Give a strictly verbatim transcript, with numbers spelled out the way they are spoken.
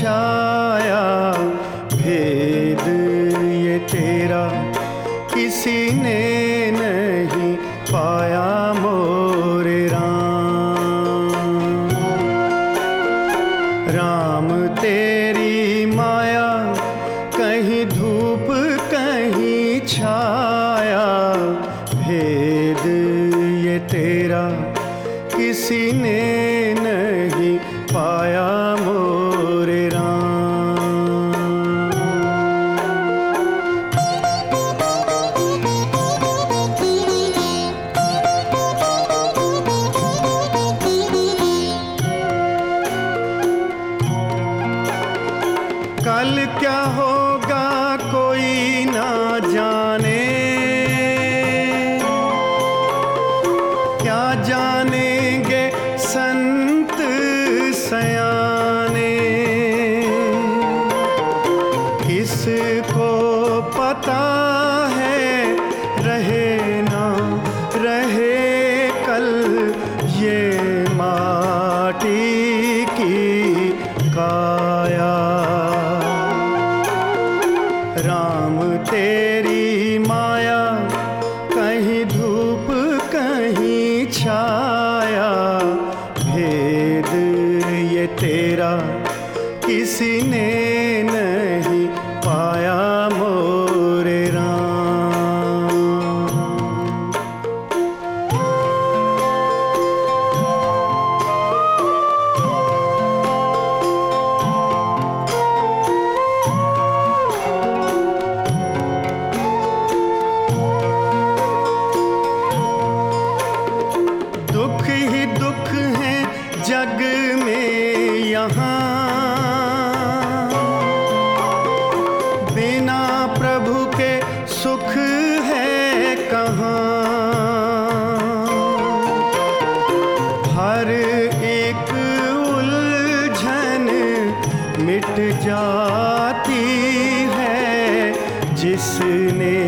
छाया, भेद ये तेरा किसी ने नहीं पाया मोरे राम। राम तेरी माया कहीं धूप कहीं छाया, भेद ये तेरा किसी ने नहीं पाया मोरे राम। कल क्या होगा कोई ना जाने, क्या जानेंगे संत सयाने। किसको पता है रहे ना रहे कल ये माटी की काया। राम तेरी माया कहीं धूप कहीं छाया, भेद ये तेरा किसी ने नहीं पाया मोरे राम। दुख ही दुख है जग में यहाँ, बिना प्रभु के सुख है कहाँ। हर एक उलझन मिट जाती है जिसने